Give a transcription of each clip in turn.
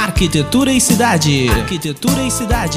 Arquitetura e cidade. Arquitetura e cidade.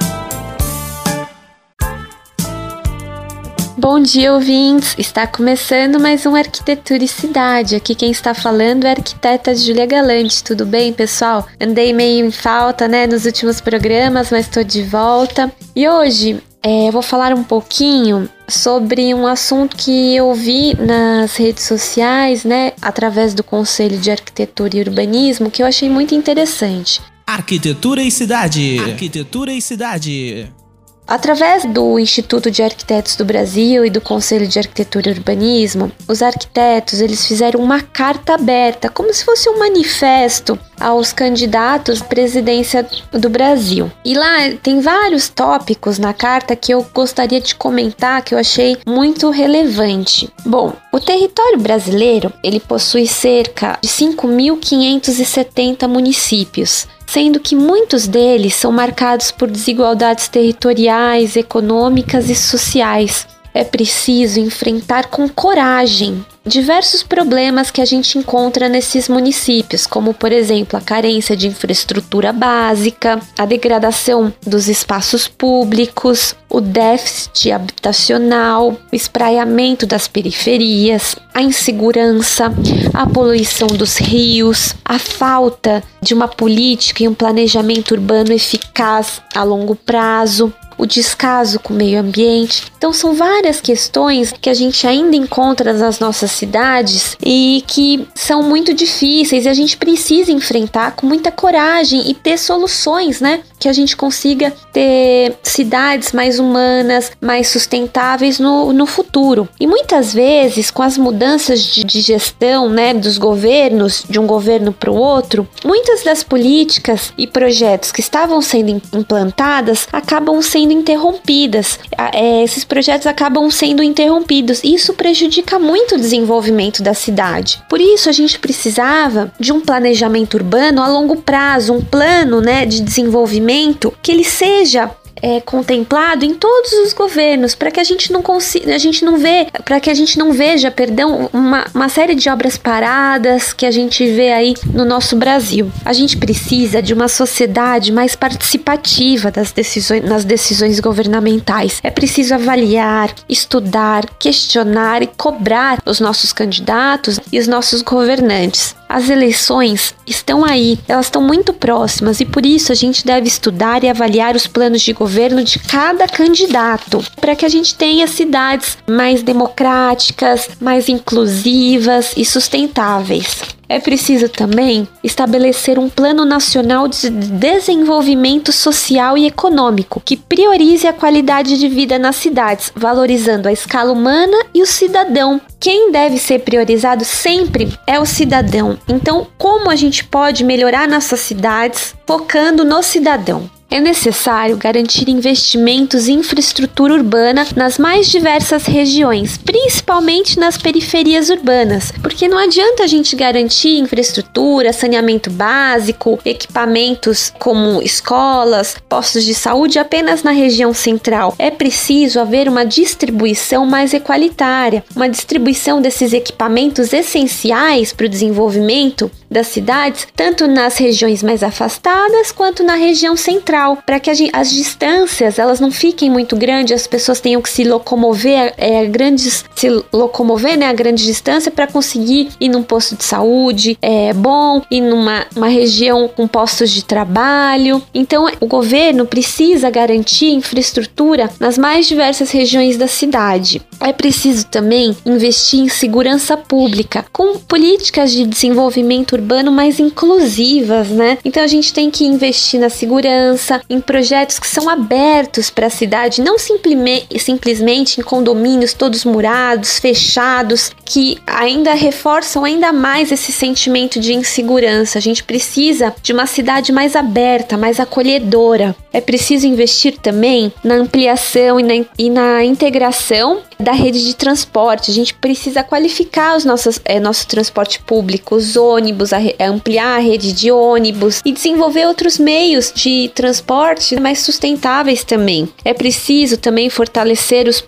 Bom dia, ouvintes! Está começando mais um Arquitetura e Cidade. Aqui quem está falando é a arquiteta Júlia Galante. Tudo bem, pessoal? Andei meio em falta, nos últimos programas, mas estou de volta. E hoje eu vou falar um pouquinho sobre um assunto que eu vi nas redes sociais, através do Conselho de Arquitetura e Urbanismo, que eu achei muito interessante. Arquitetura e cidade. Arquitetura e cidade. Através do Instituto de Arquitetos do Brasil e do Conselho de Arquitetura e Urbanismo, os arquitetos eles fizeram uma carta aberta, como se fosse um manifesto aos candidatos à presidência do Brasil. E lá tem vários tópicos na carta que eu gostaria de comentar, que eu achei muito relevante. Bom, o território brasileiro ele possui cerca de 5.570 municípios, sendo que muitos deles são marcados por desigualdades territoriais, econômicas e sociais. É preciso enfrentar com coragem diversos problemas que a gente encontra nesses municípios, como, por exemplo, a carência de infraestrutura básica, a degradação dos espaços públicos, o déficit habitacional, o espraiamento das periferias, a insegurança, a poluição dos rios, a falta de uma política e um planejamento urbano eficaz a longo prazo, o descaso com o meio ambiente. Então são várias questões que a gente ainda encontra nas nossas cidades e que são muito difíceis e a gente precisa enfrentar com muita coragem e ter soluções, que a gente consiga ter cidades mais humanas, mais sustentáveis no futuro. E muitas vezes, com as mudanças de gestão, dos governos, de um governo para o outro, muitas das políticas e projetos que estavam sendo implantadas acabam sendo interrompidas. Esses projetos acabam sendo interrompidos e isso prejudica muito o desenvolvimento da cidade. Por isso, a gente precisava de um planejamento urbano a longo prazo, um plano, de desenvolvimento que ele seja contemplado em todos os governos, para que a gente não veja, uma série de obras paradas que a gente vê aí no nosso Brasil. A gente precisa de uma sociedade mais participativa nas decisões governamentais. É preciso avaliar, estudar, questionar e cobrar os nossos candidatos e os nossos governantes. As eleições estão aí, elas estão muito próximas e por isso a gente deve estudar e avaliar os planos de governo de cada candidato, para que a gente tenha cidades mais democráticas, mais inclusivas e sustentáveis. É preciso também estabelecer um plano nacional de desenvolvimento social e econômico que priorize a qualidade de vida nas cidades, valorizando a escala humana e o cidadão. Quem deve ser priorizado sempre é o cidadão. Então, como a gente pode melhorar nossas cidades focando no cidadão? É necessário garantir investimentos em infraestrutura urbana nas mais diversas regiões, principalmente nas periferias urbanas, porque não adianta a gente garantir infraestrutura, saneamento básico, equipamentos como escolas, postos de saúde apenas na região central. É preciso haver uma distribuição mais equalitária, uma distribuição desses equipamentos essenciais para o desenvolvimento das cidades, tanto nas regiões mais afastadas quanto na região central, para que as distâncias elas não fiquem muito grandes, as pessoas tenham que se locomover a grande distância para conseguir ir num posto de saúde bom, ir numa região com postos de trabalho. Então o governo precisa garantir infraestrutura nas mais diversas regiões da cidade. É preciso também investir em segurança pública, com políticas de desenvolvimento urbano mais inclusivas, Então a gente tem que investir na segurança, em projetos que são abertos para a cidade, não simplesmente em condomínios todos murados, fechados, que ainda reforçam ainda mais esse sentimento de insegurança. A gente precisa de uma cidade mais aberta, mais acolhedora. É preciso investir também na ampliação e na integração da rede de transporte. A gente precisa qualificar nosso transporte público, os ônibus, ampliar a rede de ônibus e desenvolver outros meios de transporte mais sustentáveis também. É preciso também fortalecer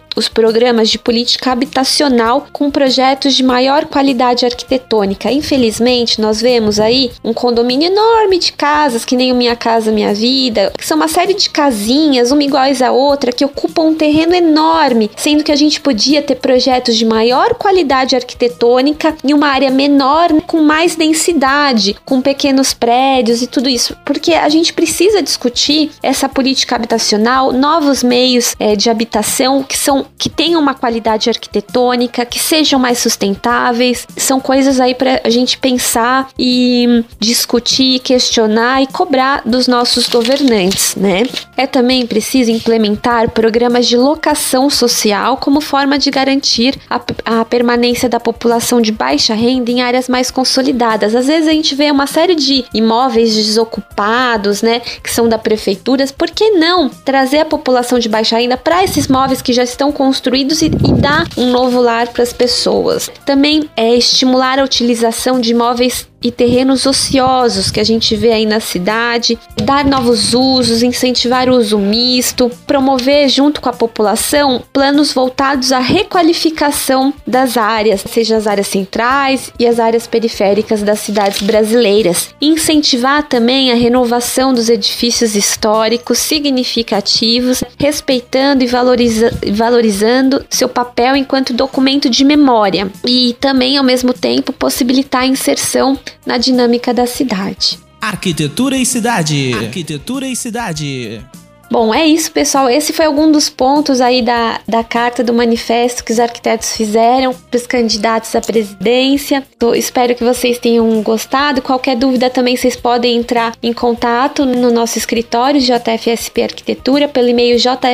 os programas de política habitacional com projetos de maior qualidade arquitetônica. Infelizmente, nós vemos aí um condomínio enorme de casas, que nem o Minha Casa Minha Vida, que são uma série de casinhas, uma iguais à outra, que ocupam um terreno enorme, sendo que a gente podia ter projetos de maior qualidade arquitetônica em uma área menor, com mais densidade, com pequenos prédios e tudo isso, porque a gente precisa discutir essa política habitacional, novos meios de habitação que tenham uma qualidade arquitetônica, que sejam mais sustentáveis. São coisas aí para a gente pensar e discutir, questionar e cobrar dos nossos governantes, né? É também preciso implementar programas de locação social como forma de garantir a permanência da população de baixa renda em áreas mais consolidadas. Às vezes a gente vê uma série de imóveis desocupados, né, que são da prefeitura. Por que não trazer a população de baixa renda para esses imóveis que já estão construídos e dar um novo lar para as pessoas? Também estimular a utilização de imóveis e terrenos ociosos que a gente vê aí na cidade, dar novos usos, incentivar o uso misto, promover junto com a população planos voltados à requalificação das áreas, seja as áreas centrais e as áreas periféricas das cidades brasileiras. Incentivar também a renovação dos edifícios históricos significativos, respeitando e valorizando seu papel enquanto documento de memória e também, ao mesmo tempo, possibilitar a inserção na dinâmica da cidade. Arquitetura e cidade. Arquitetura e cidade. Bom, é isso, pessoal. Esse foi algum dos pontos aí da carta do manifesto que os arquitetos fizeram para os candidatos à presidência. Espero que vocês tenham gostado. Qualquer dúvida também vocês podem entrar em contato no nosso escritório JFSP Arquitetura pelo e-mail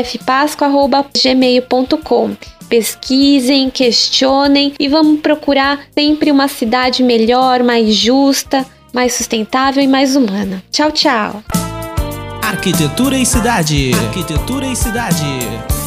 jfpasco@gmail.com. Pesquisem, questionem e vamos procurar sempre uma cidade melhor, mais justa, mais sustentável e mais humana. Tchau, tchau! Arquitetura e cidade. Arquitetura e cidade.